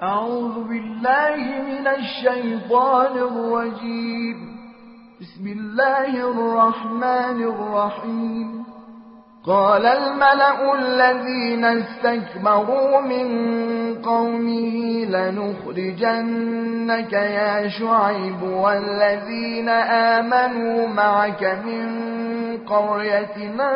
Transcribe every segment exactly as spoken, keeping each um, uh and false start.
أعوذ بالله من الشيطان الرجيم. بسم الله الرحمن الرحيم. قال الملأ الذين استكبروا من قومه لنخرجنك يا شعيب والذين آمنوا معك من قريتنا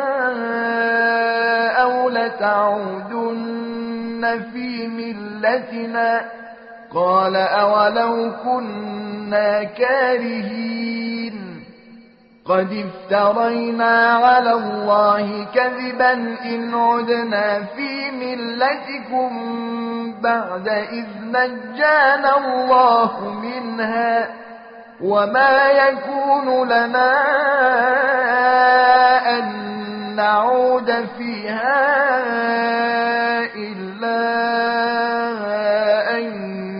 أو لتعودن في ملتنا. قال أولو كنا كارهين قد افترينا على الله كذبا إن عدنا في ملتكم بعد إذ نجانا الله منها وما يكون لنا أن نعود فيها إلا أن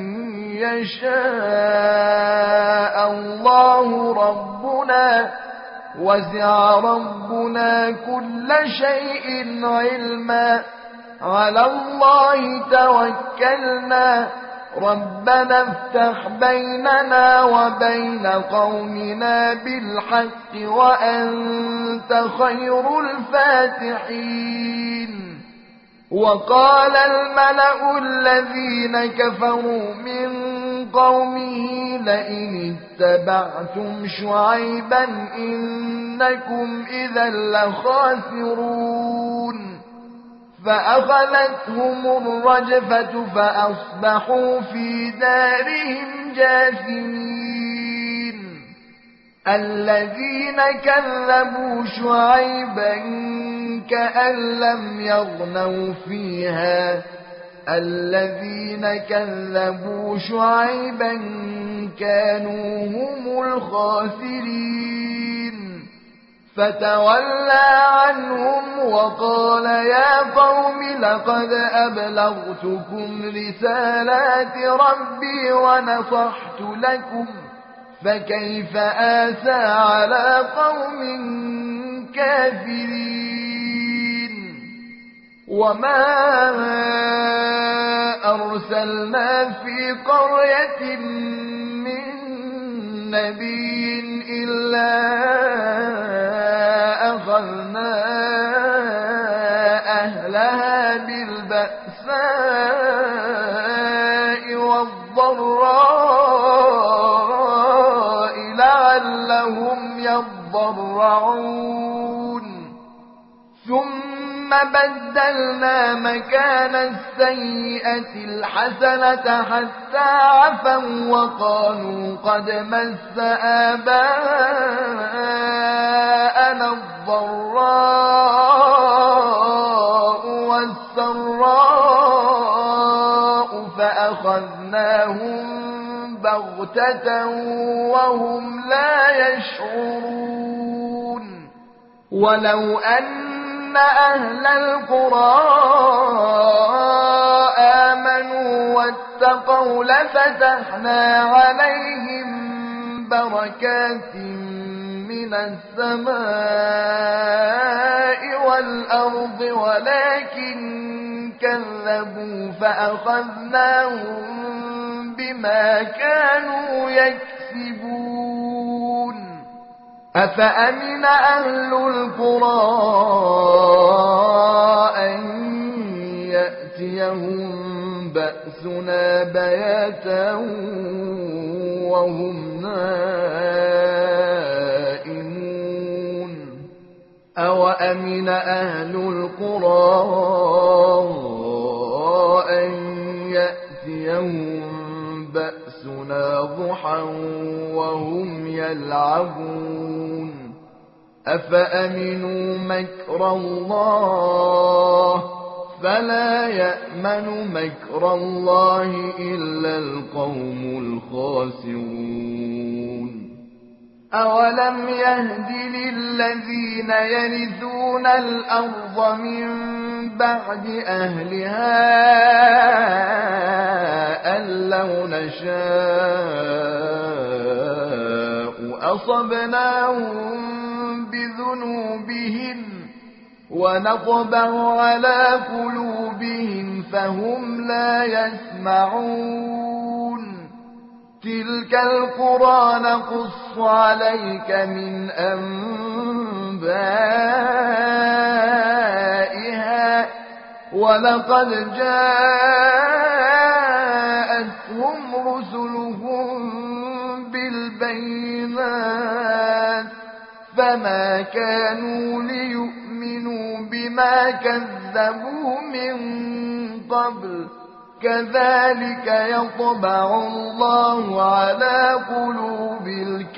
يشاء الله ربنا وسع ربنا كل شيء علما على الله توكلنا ربنا افتح بيننا وبين قومنا بالحق وأنت خير الفاتحين. وقال الملأ الذين كفروا من قومه لئن اتبعتم شعيبا إنكم إذا لخاسرون. فأخذتهم الرجفة فأصبحوا في دارهم جاثمين. الذين كذبوا شعيبا كأن لم يغنوا فيها الذين كذبوا شعيبا كانوا هم الخاسرين. فتولى عنهم وقال يا قوم لقد أبلغتكم رسالات ربي ونصحت لكم فكيف آسى على قوم كافرين. وما أرسلنا في قرية من نبي إلا أخذنا أهلها بالبأساء والضراء لعلهم يضرعون. ثم بدلنا مكان السيئة الحسنة حتى عفوا وقالوا قد مس آباءنا الضراء والسراء فأخذناهم بغتة وهم لا يشعرون. ولو أن أهل القرى آمنوا واتقوا لفتحنا عليهم بركات من السماء والأرض ولكن كذبوا فأخذناهم بما كانوا يكسبون. أفأمن أهل القرى أن يأتيهم بأسنا بياتا وهم نائمون. أوأمن أهل القرى أن يأتيهم بأسنا ضحى وهم يلعبون. أفأمنوا مكر الله فلا يأمن مكر الله إلا القوم الخاسرون. أولم يهد للذين يرثون الأرض من بعد أهلها أن لو نشاء أصبناهم بذنوبهم ونطبع على قلوبهم فهم لا يسمعون تلك القرى نقص عليك من أنبائها ولقد جاءتهم رسلهم بالبينات فما كانوا ليؤمنوا بما كذبوا من قبل كذلك يطبع الله على قلوب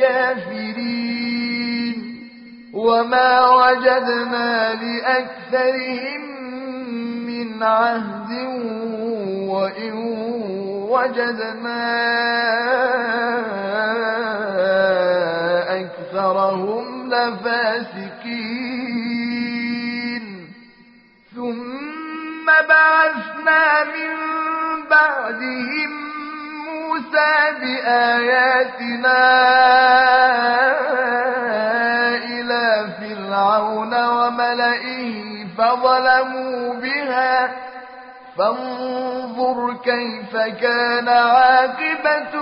الكافرين وما وجدنا لأكثرهم من عهد وإن وجدنا أكثرهم لفاسقين ثم بعثنا من بعدهم موسى بآياتنا إلى فرعون وملئه فظلموا بها فانظر كيف كان عاقبة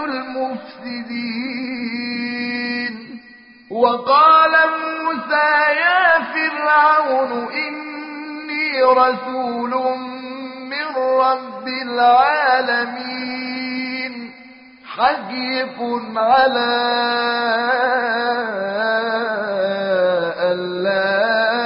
المفسدين وقال موسى يا فرعون إني رسول من رب العالمين حقيق على ألا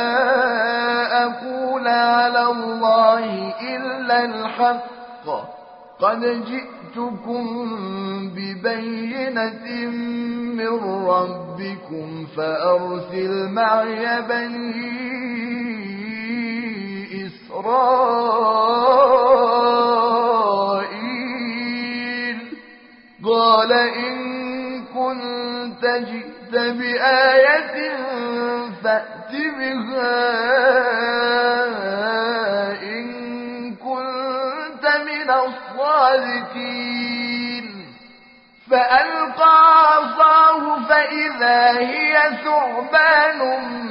أقول على الله إلا الحق قد جئتكم ببينة من ربكم فأرسل معي بني إسرائيل قال إن كنت جئت بآية فأت بها إن كنت من الصادقين فألقى عصاه فإذا هي ثعبان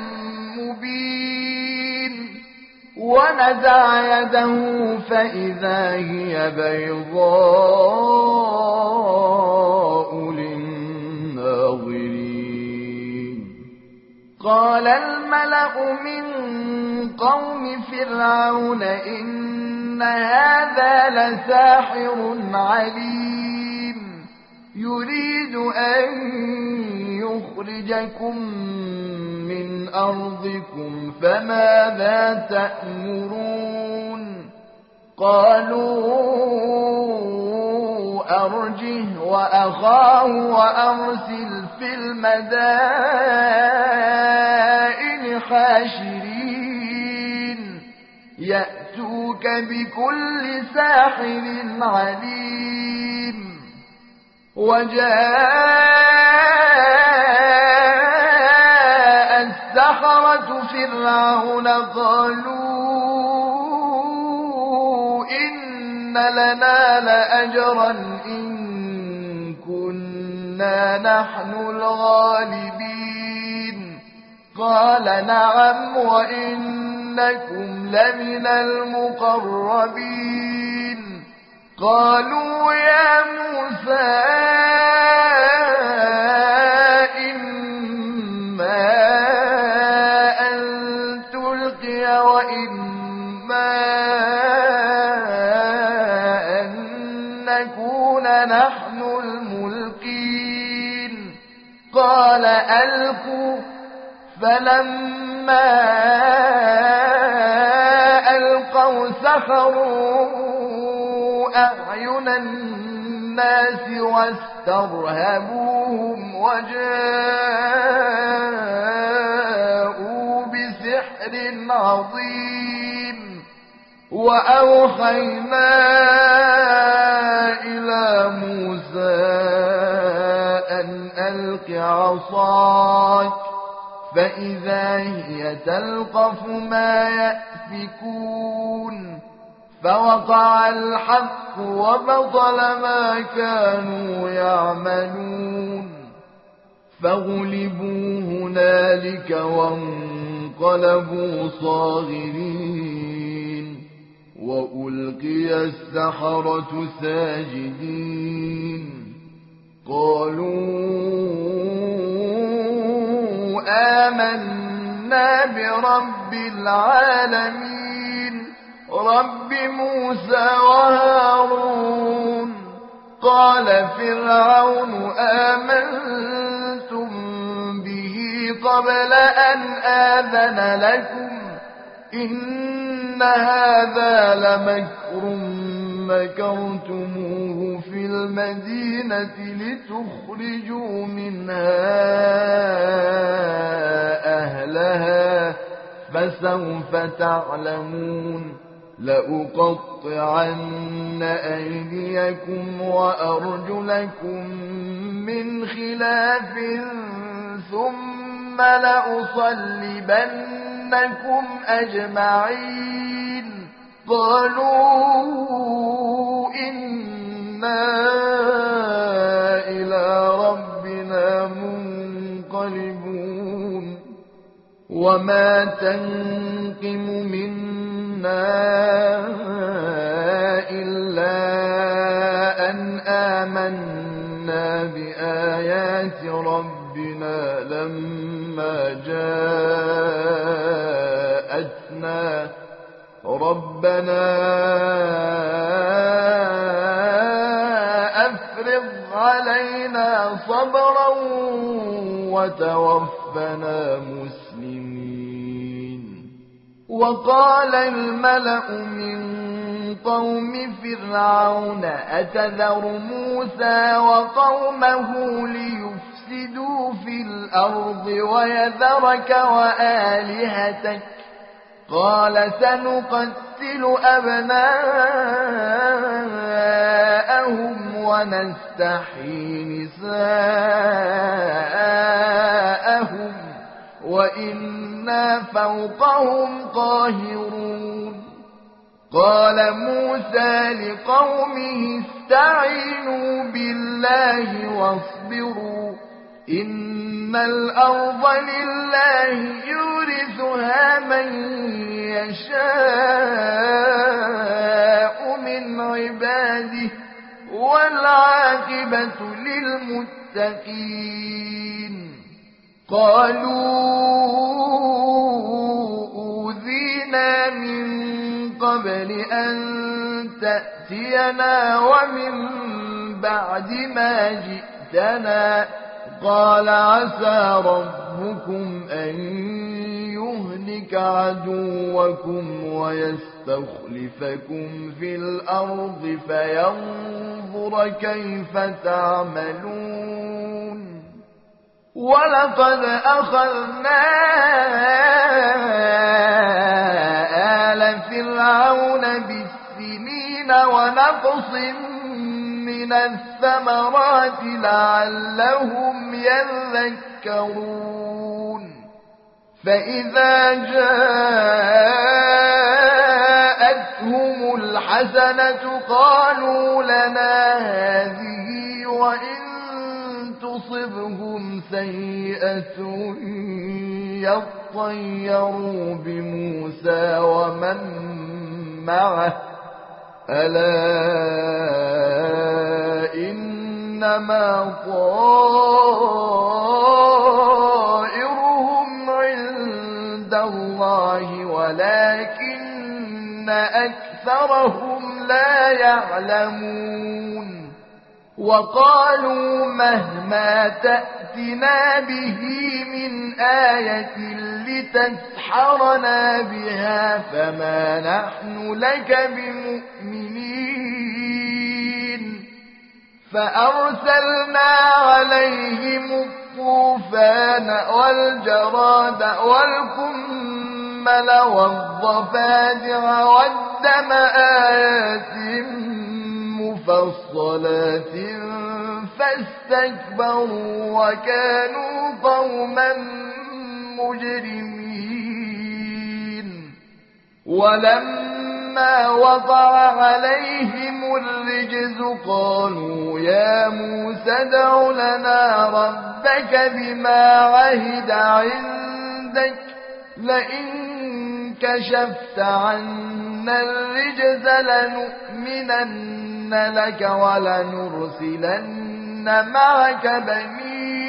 مبين ونزع يده فإذا هي بيضاء للناظرين قال الملأ من قوم فرعون إن هذا لساحر عليم يريد أن يخرجكم من أرضكم فماذا تأمرون قالوا أرجه وأخاه وأرسل في المدائن حاشرين يأتوك بكل ساحر عليم وجاء السحرة فرعون قالوا إن لنا لأجرا إن كنا نحن الغالبين قال نعم وإنكم لمن المقربين قالوا يا موسى إما أن تلقي وإما أن نكون نحن الملقين قال ألقوا فلما ألقوا سحروا أعين الناس واسترهبوهم وجاءوا بسحر عظيم وأوحينا إلى موسى أن ألق عصاك فإذا هي تلقف ما يأفكون فوقع الحق وبطل ما كانوا يعملون فغلبوا هنالك وانقلبوا صاغرين وألقي السحرة ساجدين قالوا آمنا برب العالمين رب موسى وهارون قال فرعون آمنتم به قبل أن آذن لكم إن هذا لمكر مكرتموه في المدينة لتخرجوا منها أهلها فسوف تعلمون لأقطعن أيديكم وأرجلكم من خلاف ثم لأصلبنكم أجمعين قالوا إنا إلى ربنا منقلبون وما تنقم منا إلا أن آمنا بآيات ربنا لما جاءتنا ربنا أفرغ علينا صبرا وتوفنا مسلمين وقال الملأ من قوم فرعون أتذر موسى وقومه ليفسدوا في الأرض ويذرك وآلهتك قال سنقتل أبناءهم ونستحيي نساءهم وإنا فوقهم قاهرون قال موسى لقومه استعينوا بالله واصبروا إن الأرض لله يورثها من يشاء من عباده والعاقبة للمتقين قالوا أوذينا من قبل أن تأتينا ومن بعد ما جئتنا قال عسى ربكم أن يهلك عدوكم ويستخلفكم في الأرض فينظر كيف تعملون ولقد أخذنا آل فرعون بالسنين ونقص من الثمرات لعلهم يذكرون فإذا جاءتهم الحسنة قالوا لنا هذه وإن تصبهم سيئة يطيروا بموسى ومن معه ألا إنما طائرهم عند الله ولكن أكثرهم لا يعلمون وقالوا مهما تأتنا به من آية لتسحرنا بها فما نحن لك بمؤمنين فأرسلنا عليهم الطوفان والجراد والقمل والضفادع والدم آيات مفصلات فاستكبروا وكانوا قوما مجرمين ولما وقع عليهم الرجز قالوا يا موسى ادع لنا ربك بما عهد عندك لئن كشفت عنا أَرَدْنَا الرِّجْزَ لَنُؤْمِنَنَّ لَكَ وَلَنُرْسِلَنَّ مَعَكَ بَنِي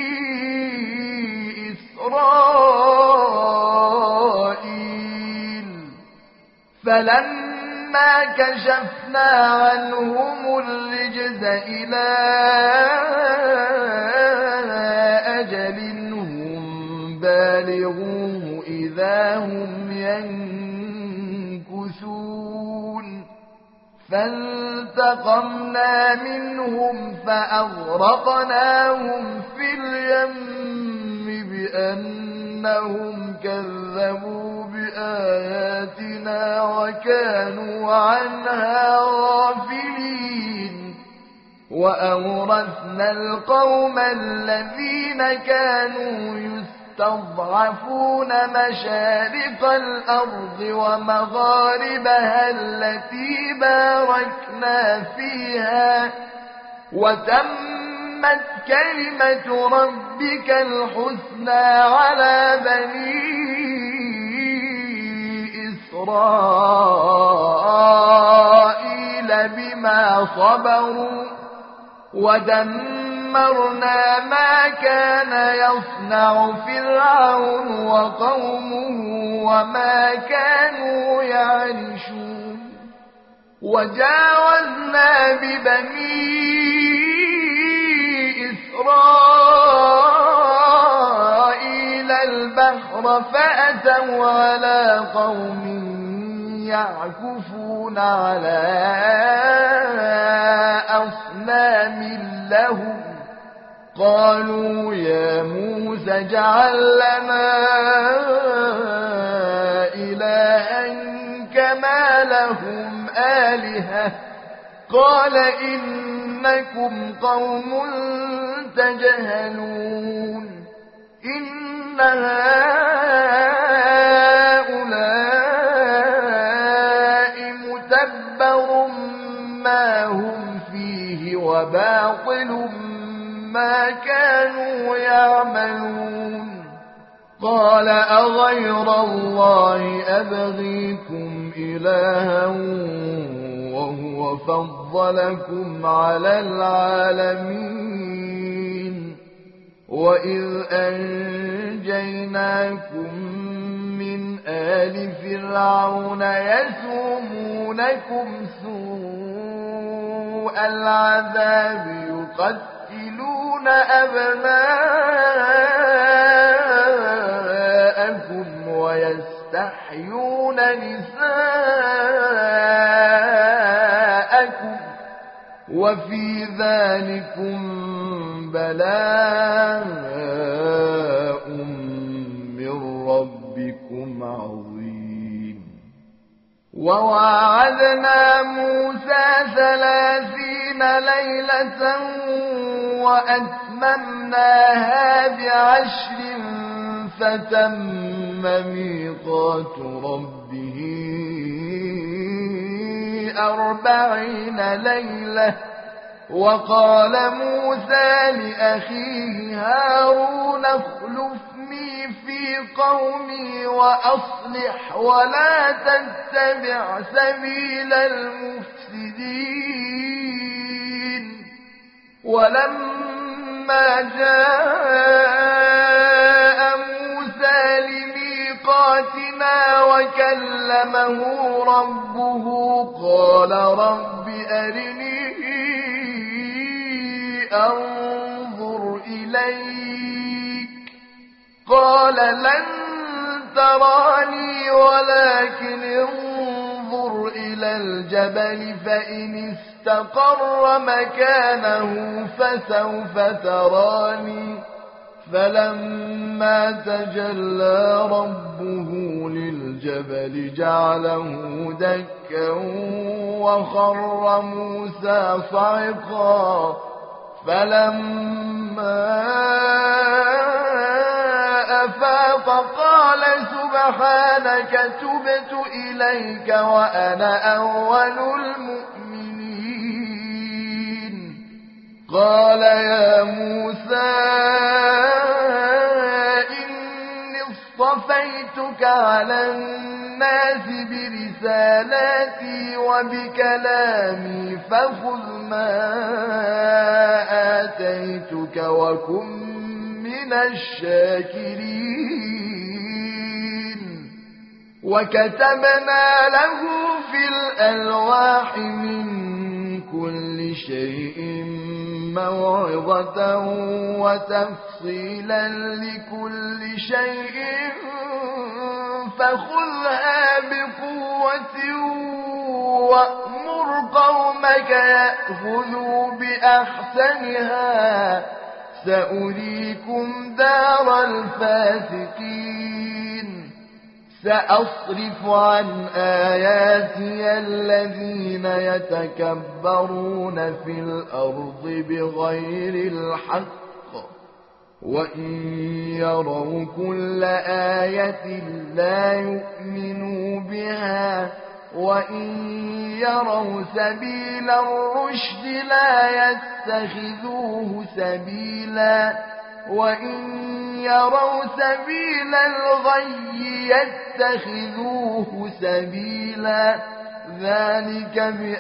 إِسْرَائِيلَ فَلَمَّا كَشَفْنَا عَنْهُمُ الرِّجْزَ إِلَى أَجَلٍ هُمْ بَالِغُوهُ إِذَا هُمْ يَنكُثُونَ فَانتَقَمْنَا مِنْهُمْ فَأَغْرَقْنَاهُمْ فِي الْيَمِّ بِأَنَّهُمْ كَذَّبُوا بِآيَاتِنَا وَكَانُوا عَنْهَا غَافِلِينَ وَأَوْرَثْنَا الْقَوْمَ الَّذِينَ كَانُوا يستضعفون مشارق الأرض ومغاربها التي باركنا فيها وتمت كلمة ربك الحسنى على بني إسرائيل بما صبروا ودمرنا ما كان يصنع فرعون وقومه وما كانوا يعرشون وجاوزنا ببني إسرائيل البحر فأتوا على قوم يعكفون على أصنام لهم قالوا يا موسى اجعل لنا إلها كما لهم آلهة قال إنكم قوم تجهلون إن هؤلاء متبر ما هم فيه وباطل ما كانوا يعملون قال أغير الله أبغيكم إلها وهو فضلكم على العالمين وإذ أنجيناكم من آل فرعون يسومونكم سوء العذاب يقتلون أبناءكم ويستحيون نساءكم وفي ذلكم بلاء من ربكم عظيم وواعدنا موسى ثلاثين ليلة وأتممناها بعشر فتم ميقات ربه أربعين ليلة وقال موسى لأخيه هارون اخلفني في قومي وأصلح ولا تتبع سبيل المفسدين ولما جاء موسى لميقاتنا وكلمه ربه قال رب أرني أنظر إليك قال لن تراني ولكن انظر إلى الجبل فإن استقر مكانه فسوف تراني فلما تجلى ربه للجبل جعله دكا وخر موسى صعقا فلما أفاق قال سبحانك تبت إليك وأنا أول المؤمنين قال يا موسى إني اصطفيتك على الناس برسالتي برسالاتي وبكلامي فخذ ما آتيتك وكن من الشاكرين وكتبنا له في الألواح من كل شيء موعظة وتفصيلا لكل شيء فخذها بقوة وأمر قومك يأخذوا بأحسنها سأريكم دار الفاسقين سأصرف عن آياتي الذين يتكبرون في الأرض بغير الحق وإن يروا كل آية لا يؤمنوا بها وإن يروا سبيل الرشد لا يتخذوه سبيلا وإن يروا سبيل الغي يتخذوه سبيلا ذلك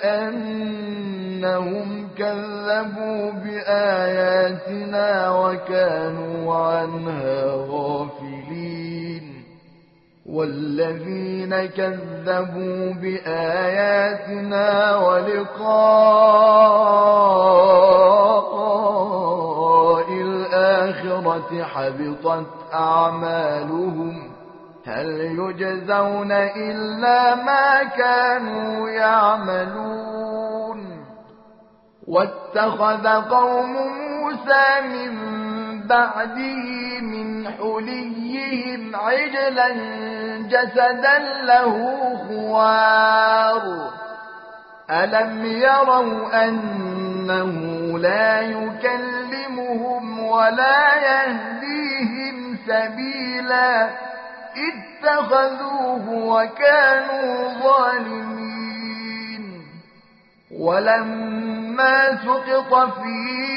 بأنهم كذبوا بآياتنا وكانوا عنها غافلين والذين كذبوا بآياتنا ولقاء الآخرة حبطت أعمالهم هل يجزون إلا ما كانوا يعملون واتخذ قوم موسى من بعده من حليهم عجلا جسدا له خوار ألم يروا أنه لا يكلمهم ولا يهديهم سبيلا اتخذوه وكانوا ظالمين ولما سقط في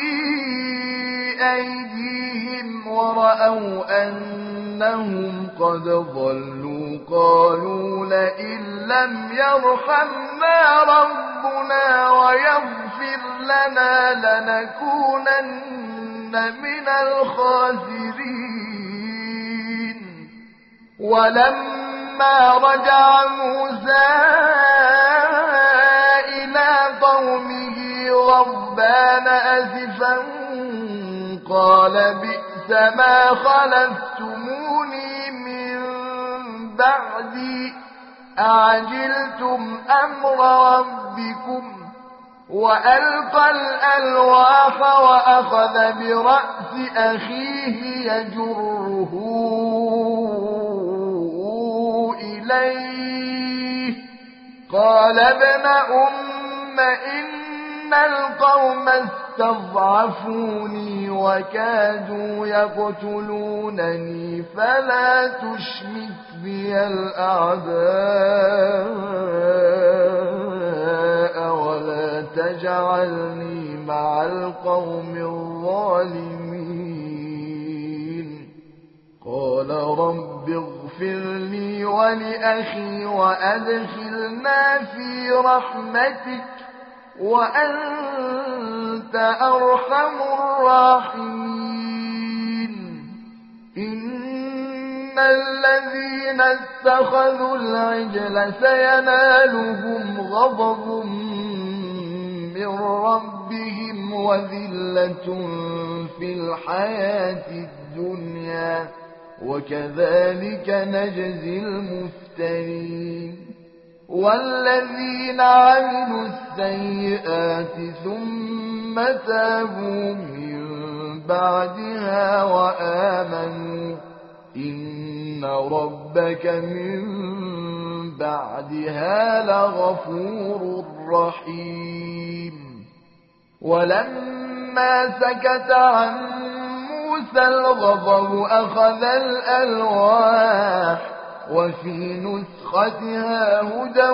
أيديهم ورأوا أنهم قد ضلوا قالوا لئن لم يرحمنا ربنا ويغفر لنا لنكونن من الخاسرين ولما رجع موسى إلى قومه غضبان أسفا قال بئس ما خلفتموني من بعدي أعجلتم أمر ربكم وألقى الألواح وأخذ برأس أخيه يجره إليه قال ابن أم إن القوم استضعفوني وكادوا يقتلونني فلا تشمت بي الأعداء ولا تجعلني مع القوم الظالمين قال رب اغفر لي ولأخي وأدخلنا في رحمتك وأنت أرحم الراحمين إن الذين اتخذوا العجل سينالهم غضب من ربهم وذلة في الحياة الدنيا وكذلك نجزي المفترين والذين عملوا السيئات ثم تابوا من بعدها وآمنوا إن ربك من بعدها لغفور رحيم ولما سكت عن موسى الغضب أخذ الألواح وفي نسختها هدى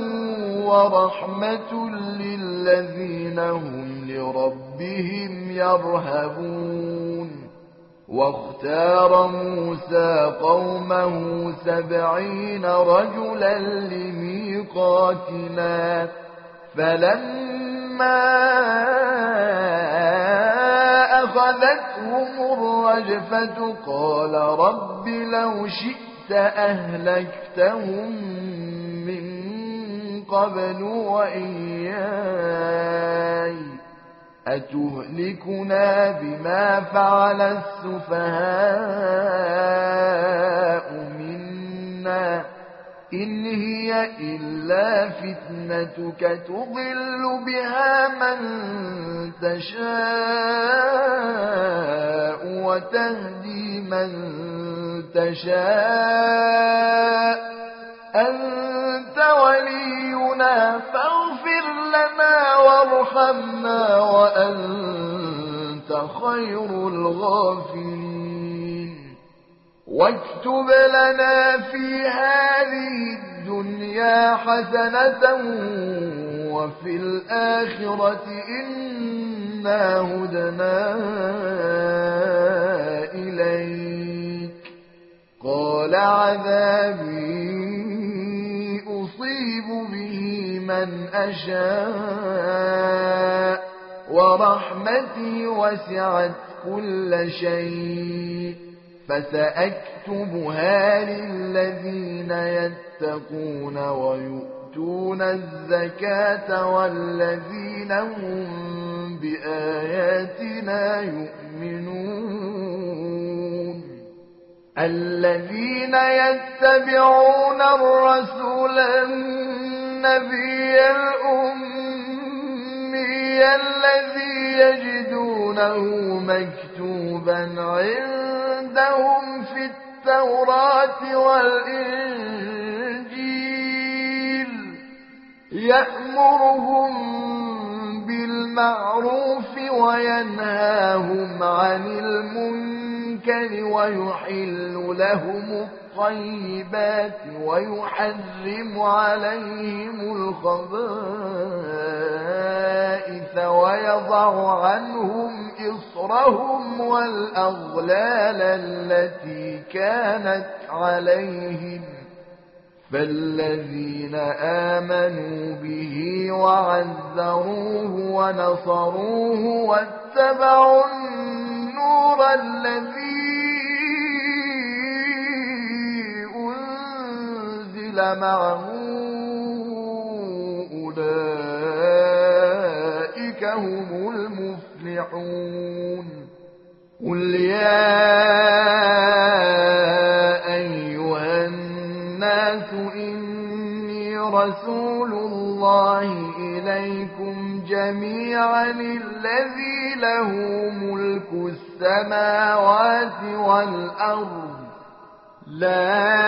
ورحمة للذين هم لربهم يرهبون واختار موسى قومه سبعين رجلا لميقاتنا لميقاتنا فلما أخذتهم الرجفة قال رب لو شئت أهلكتهم من قبل وإياي أتهلكنا بما فعل السفهاء منا إن هي إلا فتنتك تضل بها من تشاء وتهدي من تشاء أنت ولينا فاغفر لنا وارحمنا وأنت خير الغافرين واكتب لنا في هذه الدنيا حسنة وفي الآخرة إنا هدنا إليك قال عذابي أصيب به من أشاء ورحمتي وسعت كل شيء فسأكتبها للذين يتقون ويؤتون الزكاة والذين هم بآياتنا يؤمنون الذين يتبعون الرسول النبي الأمي الذي يجدونه مكتوبا عندهم في التوراة والإنجيل يأمرهم بالمعروف وينهاهم عن المنكر ويحل لهم الطيبات ويحرم عليهم الخبائث ويضع عنهم إصرهم والأغلال التي كانت عليهم فالذين آمنوا به وعزروه ونصروه واتبعوا النور الذي أنزل معه أولئك هم المفلحون قل يا أيها الناس إني رسول الله إليكم جميعا الذي له ملك السماوات والأرض لا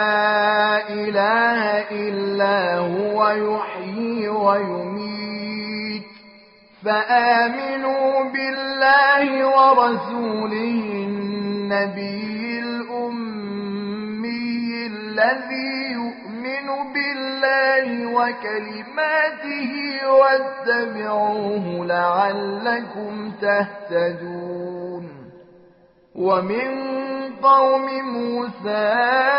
إله إلا هو يحيي ويميت فآمنوا بالله ورسوله النبي الأمي الذي يؤمن بالله وكلماته واتبعوه لعلكم تهتدون ومن قوم موسى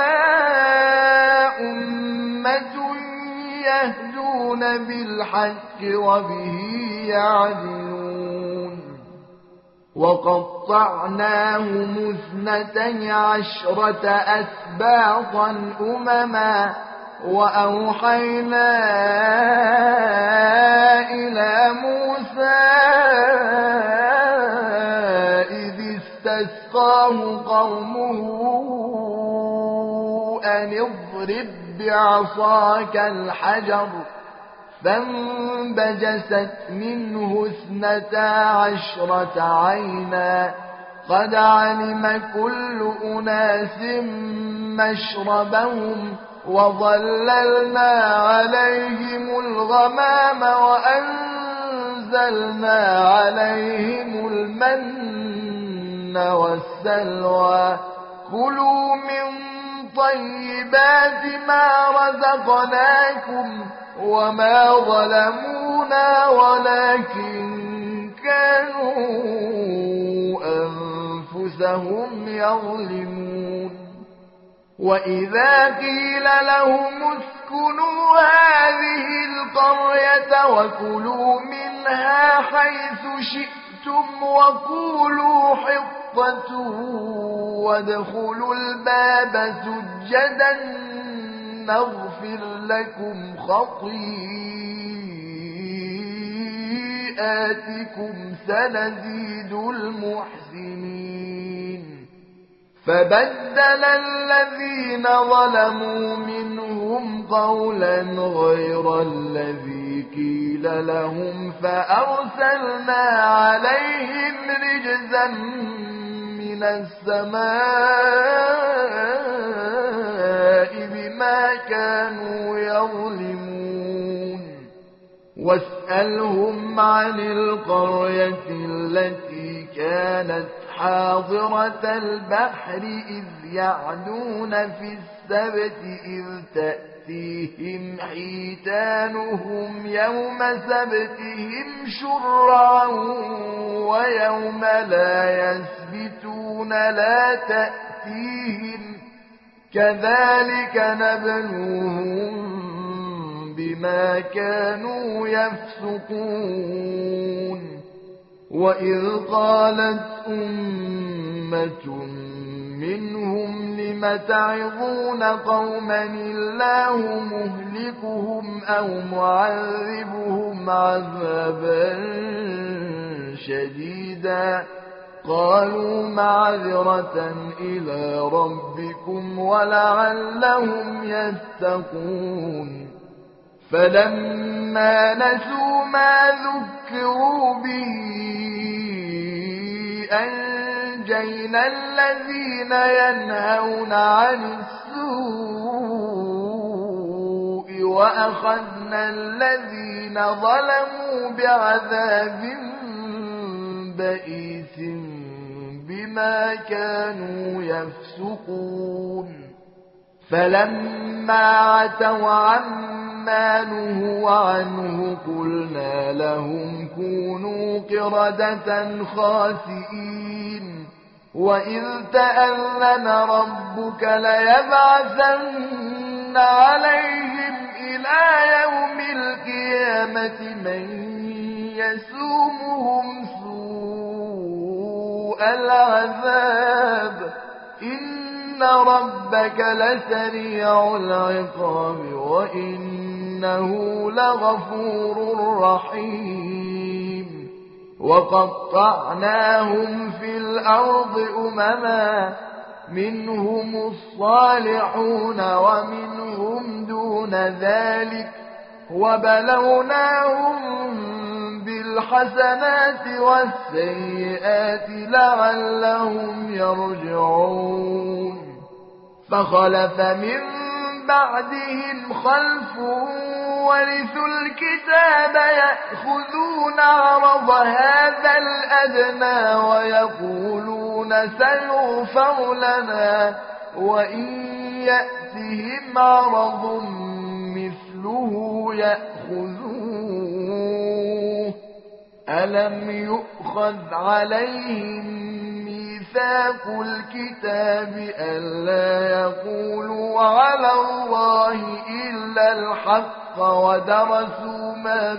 أمة يهدون بالحق وبه يعدلون وقطعناهم اثنتي عشرة أسباطا أمما وأوحينا إلى موسى إذ استسقاه قومه أن اضرب بعصاك الحجر فانبجست منه اثنتا عشرة عينا قد علم كل أناس مشربهم وظللنا عليهم الغمام وأنزلنا عليهم المن والسلوى كلوا من طيبات ما رزقناكم وما ظلمونا ولكن كانوا أنفسهم يظلمون وإذا قيل لهم اسكنوا هذه القرية وكلوا منها حيث شئتم وقولوا حطة وادخلوا الباب سجدا نغفر لكم خطيئاتكم سنزيد المحسنين فبدل الذين ظلموا منهم قولا غير الذي قيل لهم فأرسلنا عليهم رجزا من السماء بما كانوا يظلمون واسألهم عن القرية التي كانت حاضرة البحر إذ يعدون في السبت إذ تأتيهم حيتانهم يوم سبتهم شرعا ويوم لا يسبتون لا تأتيهم كذلك نبلوهم بما كانوا يفسقون وإذ قالت أمة منهم لم تعظون قوما الله مهلكهم أو معذبهم عذابا شديدا قالوا معذرة إلى ربكم ولعلهم يتقون فلما نسوا ما ذكروا به أنجينا الذين ينهون عن السوء وأخذنا الذين ظلموا بعذاب بئيس بما كانوا يفسقون فلما عتوا عما نهوا عنه قلنا لهم كونوا قردة خاسئين وإذ تأذن ربك ليبعثن عليهم إلى يوم القيامة من يسومهم سوء العذاب إن ربك لسريع العقاب وإنه لغفور رحيم وقطعناهم في الأرض أمما منهم الصالحون ومنهم دون ذلك وبلوناهم بالحسنات والسيئات لعلهم يرجعون فخلف من بعدهم خلف ورثوا الكتاب يأخذون عرض هذا الأدنى ويقولون سيغفر لنا وإن يأتهم عرض مثله يأخذوه ألم يؤخذ عليهم ميثاق الكتاب ألا يقولوا على الله إلا الحق ودرسوا ما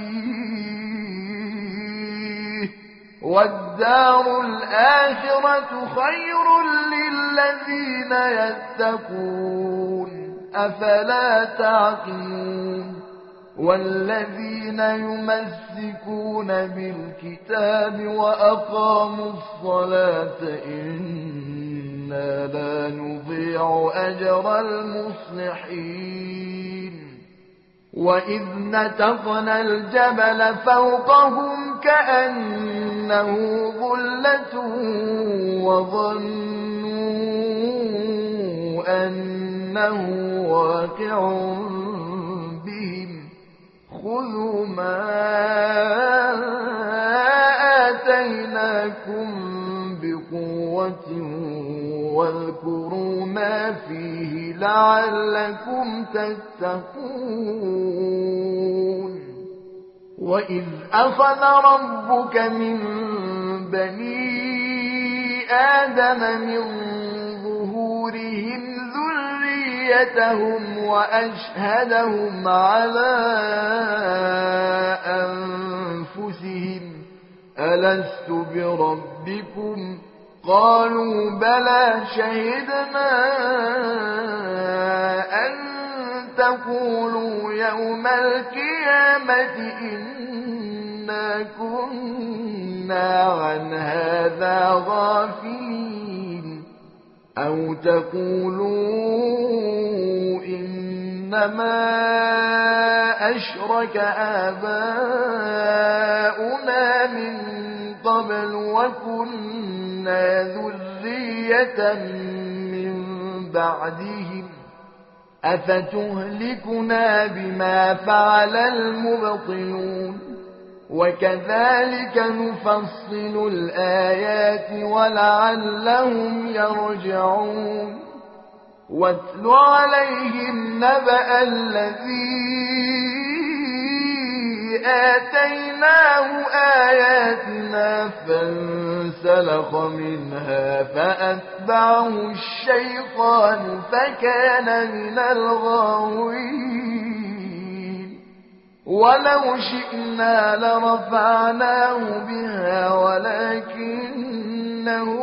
فيه والدار الآخرة خير للذين يتقون أفلا تعقلون والذين يمسكون بالكتاب وأقاموا الصلاة إنا لا نضيع أجر المصلحين وإذ نتقنا الجبل فوقهم كأنه ظلة وظنوا أنه واقع بهم خذوا ما آتيناكم بقوة واذكروا ما فيه لعلكم تتقون وإذ أخذ ربك من بني آدم من ظهورهم ذريتهم وأشهدهم على أنفسهم ألست بربكم قالوا بلى شهدنا أن تقولوا يوم القيامة إنا كنا عن هذا غافلين أو تقولوا إنما أشرك آباؤنا من قبل وكنا ذرية من بعدهم أفتهلكنا بما فعل المبطلون وكذلك نفصل الآيات ولعلهم يرجعون واتل عليهم نبأ الذي آتيناه آياتنا فانسلخ منها فأتبعه الشيطان فكان من الغاوين ولو شئنا لرفعناه بها ولكنه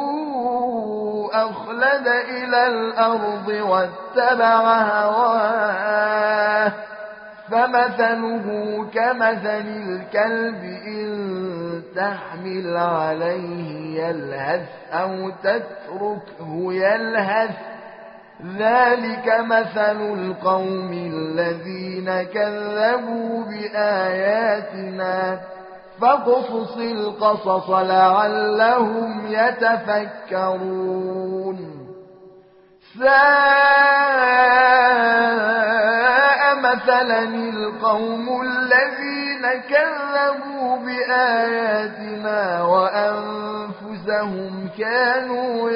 أخلد إلى الأرض واتبع هواه فمثله كمثل الكلب إن تحمل عليه يلهث أو تتركه يلهث ذلك مثل القوم الذين كذبوا بآياتنا فاقصص القصص لعلهم يتفكرون ساء مثلا القوم الذين كذبوا بآياتنا وأنفسهم كانوا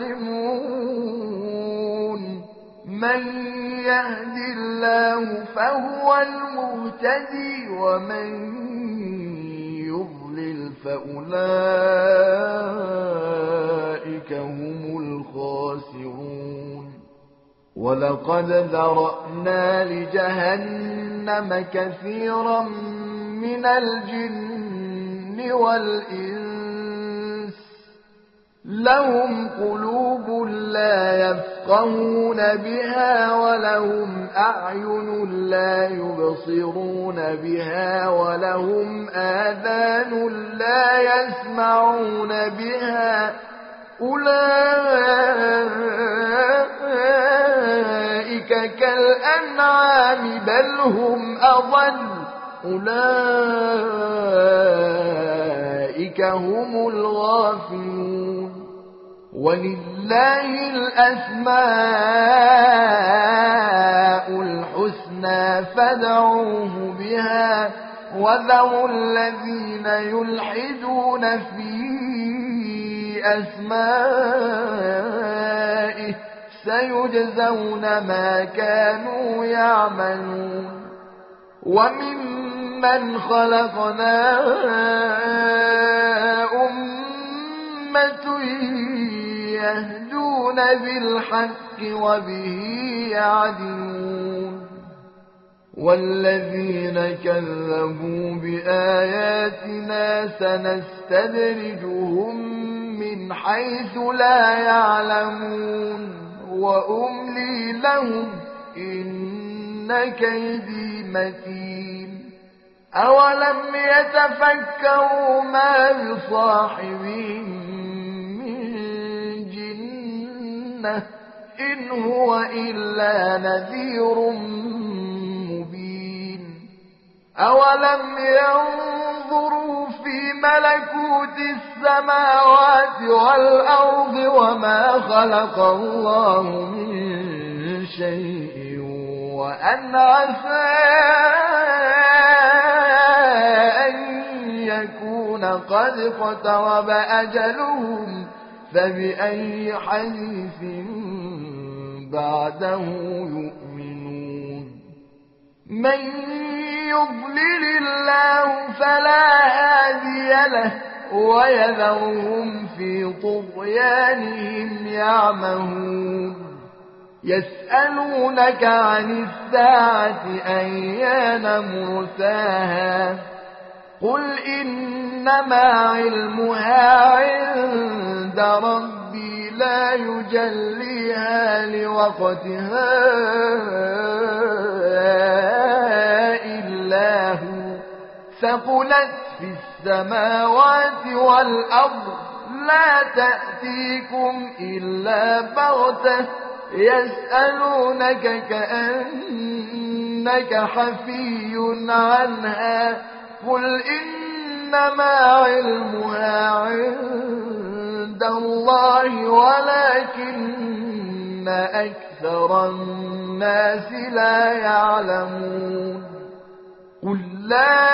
يظلمون من يهد الله فهو المهتدي ومن يضلل فأولئك هم الخاسرون ولقد ذرأنا لجهنم كثيرا من الجن والإنس لهم قلوب لا يفقهون بها ولهم أعين لا يبصرون بها ولهم آذان لا يسمعون بها أولئك كالأنعام بل هم أضل أولئك هم الغافلون ولله الأسماء الحسنى فادعوه بها وذروا الذين يلحدون في أسمائه سيجزون ما كانوا يعملون وممن خلقنا أمة يهدون بالحق وبه يعدلون والذين كذبوا بآياتنا سنستدرجهم من حيث لا يعلمون وأملي لهم إن كيدي متين أولم يتفكروا ما بصاحبهم من جنة إن هو إلا نذير مبين أولم ينظروا في ملكوت السماوات والأرض وما خلق الله من شيء وأن عسى أن يكون قد اقترب أجلهم فبأي حديث بعده يؤمنون من يضلل الله فلا هادي له ويذرهم في طغيانهم يعمهون يسألونك عن الساعة أيان مرساها قل إنما علمها عند ربي لا يجليها لوقتها إلا هو ثقلت في السماوات والأرض لا تأتيكم إلا بغتة يسألونك كأنك حفي عنها قل إنما علمها عند الله ولكن أكثر الناس لا يعلمون قل لا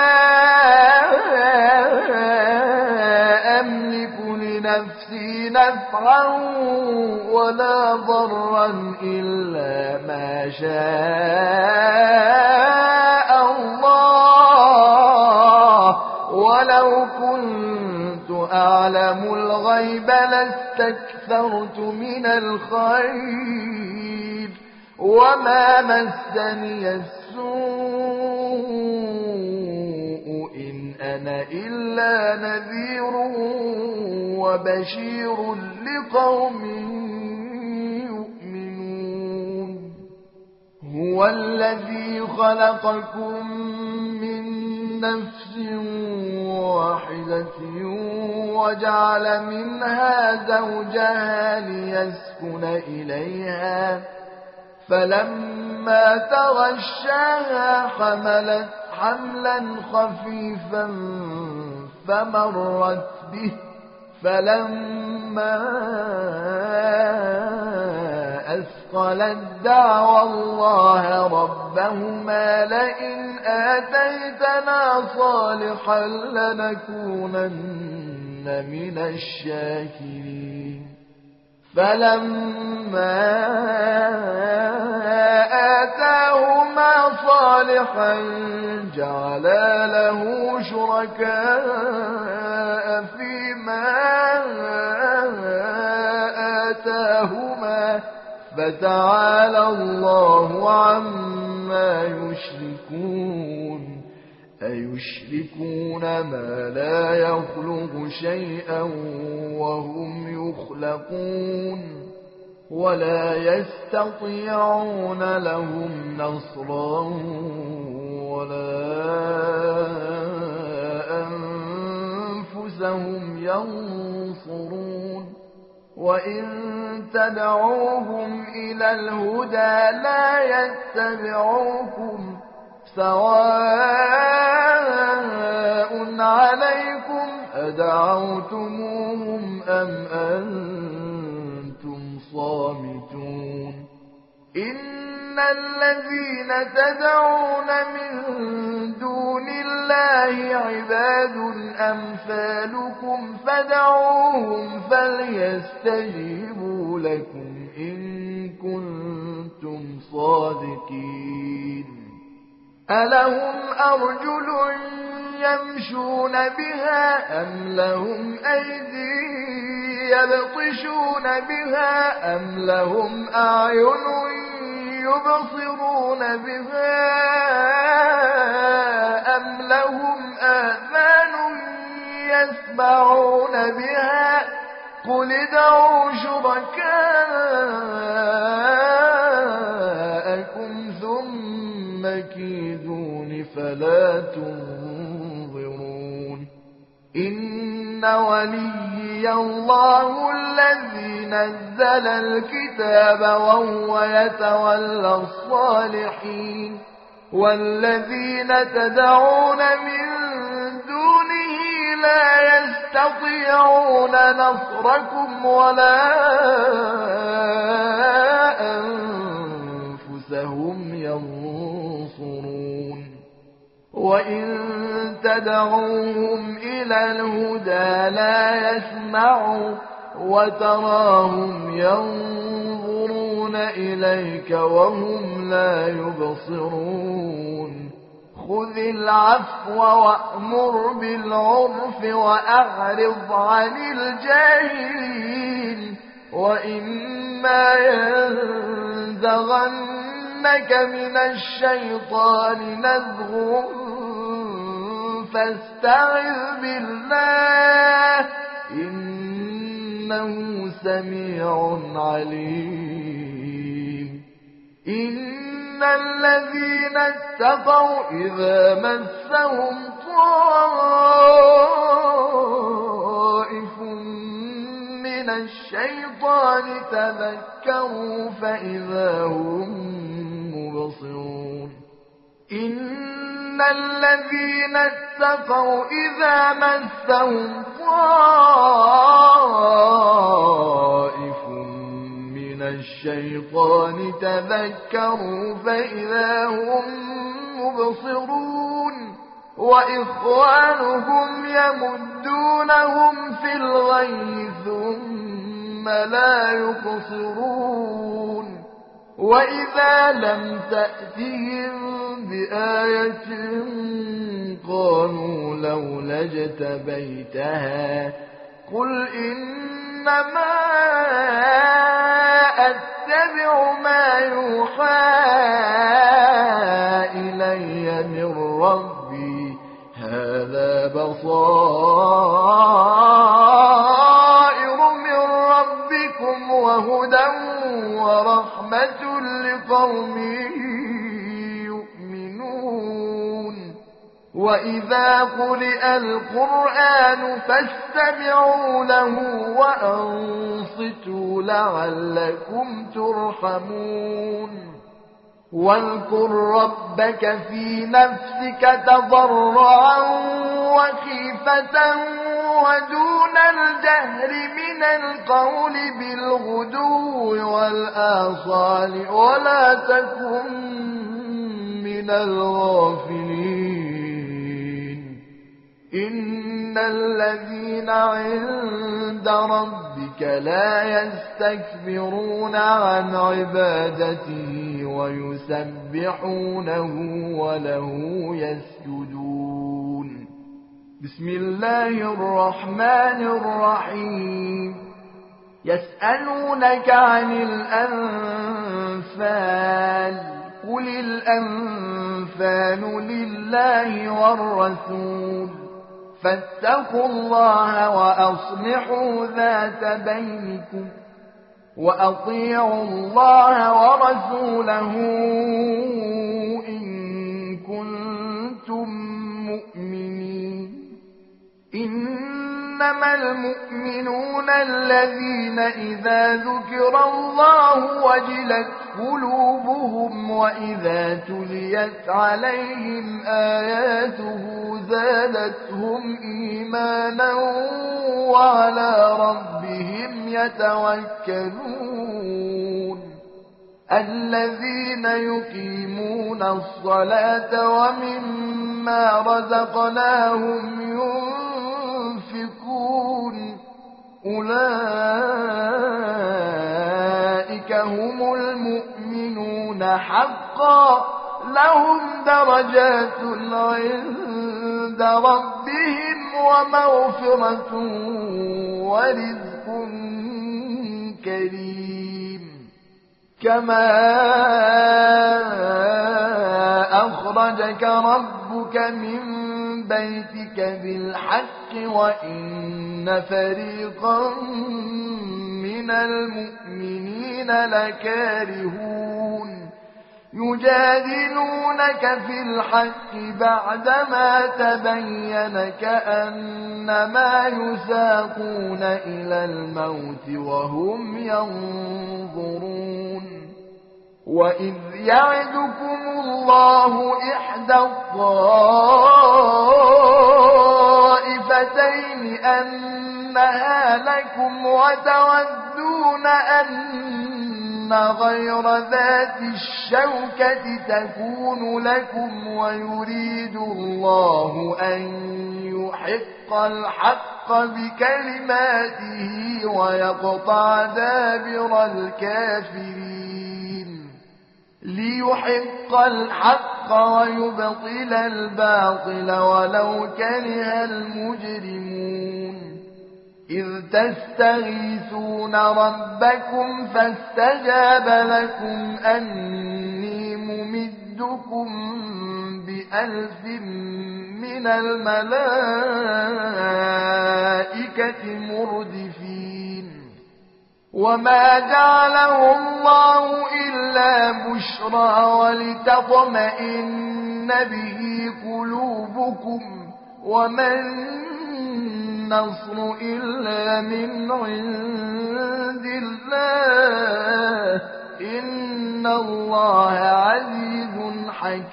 أملك لنفسي نفعا ولا ضرا إلا ما شاء الله ولو كنت أعلم الغيب لاستكثرت من الخير وما مسني السوء إن أنا إلا نذير وبشير لقوم يؤمنون هو الذي خلقكم من نفس واحدة وجعل منها زوجها ليسكن إليها فلما تغشاها حملت حملا خفيفا فمرت به فلما أثقلت دعوى الله ربهما لئن آتيتنا صالحا لنكونن من الشاكرين فلما آتاهما صالحا جعلا له شركاء فيما آتاهما فتعالى الله عما يشركون أيشركون ما لا يخلق شيئا وهم يخلقون ولا يستطيعون لهم نصرا ولا أنفسهم ينصرون وإن تدعوهم إلى الهدى لا يتبعوكم سواء عليكم أدعوتموهم أم أنتم صامتون إن الذين تدعون من دون الله عباد أمثالكم فدعوهم فليستجيبوا لكم إن كنتم صادقين ألهم أرجل يمشون بها أم لهم أيدي يبطشون بها أم لهم أعين يبصرون بها أم لهم آذان يسمعون بها قل ادعوا شركاءكم ثم كيدون فلا تنظرون إن وليي الله الذي نزل الكتاب وهو يتولى الصالحين والذين تدعون من دونه لا يستطيعون نصركم ولا أنفسهم ينصرون وإن تدعوهم إلى الهدى لا يسمعوا وتراهم ينظرون إليك وهم لا يبصرون خذ العفو وأمر بالعرف وأعرض عن الجاهلين وإما ينزغنك من الشيطان نزغ فاستعذ بالله إنه سميع عليم. إن الذين اتقوا إذا مسهم طائف من الشيطان تذكروا فإذا هم مبصرون. إن الذين اتقوا إذا مسهم طائف من الشيطان تذكروا فإذا هم مبصرون. وإخوانهم يمدونهم في الغي ثم لا يقصرون. وإذا لم تأتهم بآية قالوا لولا اجتبيتها قل إنما أتبع ما يوحى إلي من ربي هذا بصائر من ربكم وهدى ورحمة لقوم يؤمنون. وإذا قرئ القرآن فاستمعوا له وأنصتوا لعلكم ترحمون. واذكر ربك في نفسك تضرعا وخيفة ودون الجهر من القول بالغدو والآصال ولا تكن من الغافلين. إن الذين عند ربك لا يستكبرون عن عبادته ويسبحونه وله يسجدون. بسم الله الرحمن الرحيم. يسألونك عن الأنفال قل الأنفال لله والرسول فاتقوا الله وأصلحوا ذات بينكم وأطيعوا الله ورسوله إن كنتم مؤمنين. إنما المؤمنون الذين إذا ذكر الله وجلت قلوبهم وإذا تليت عليهم آياته زادتهم إيمانا وعلى ربهم يتوكلون. الذين يقيمون الصلاة ومما رزقناهم ينفقون أولئك هم المؤمنون حقا لهم درجات عند ربهم ومغفرة ورزق كريم. كما أخرجك ربك من بيتك بالحق وإن فريقا من المؤمنين لكارهون يجادلونك في الحق بعدما تبين كأنما يساقون إلى الموت وهم ينظرون. وإذ يعدكم الله إحدى الطائفتين أنها لكم وتودون أن غير ذات الشوكة تكون لكم ويريد الله أن يحق الحق بكلماته ويقطع دابر الكافرين ليحق الحق ويبطل الباطل ولو كره المجرمون. إذ تستغيثون ربكم فاستجاب لكم أني ممدكم بألف من الملائكة مردفين وما جعله الله إلا بشرى ولتطمئن به قلوبكم وما النصر إلا من عند الله إن الله عزيز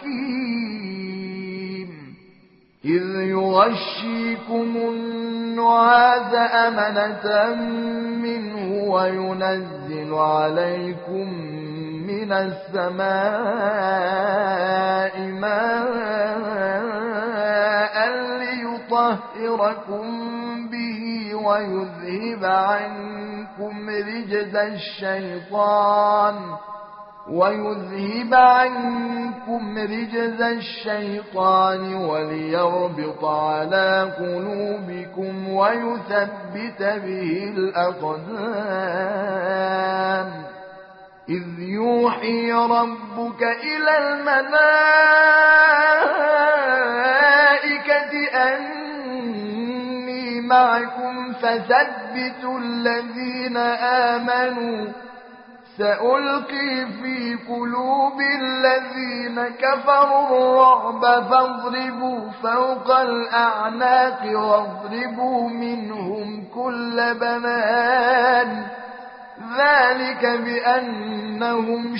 حكيم إذ يغشيكم النعاس أمنة منه وينزل عليكم من السماء ماء ليطهركم به ويذهب عنكم رجز الشيطان ويذهب عنكم رجز الشيطان وليربط على قلوبكم ويثبت به الأقدام إذ يوحي ربك إلى الملائكة أني معكم فثبتوا الذين آمنوا سألقي في قلوب الذين كفروا الرعب فاضربوا فوق الأعناق واضربوا منهم كل بنان ذلك بأنهم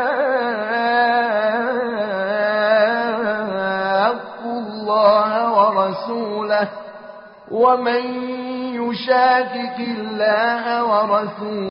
شاقوا الله ورسوله ومن يشاكك الله ورسوله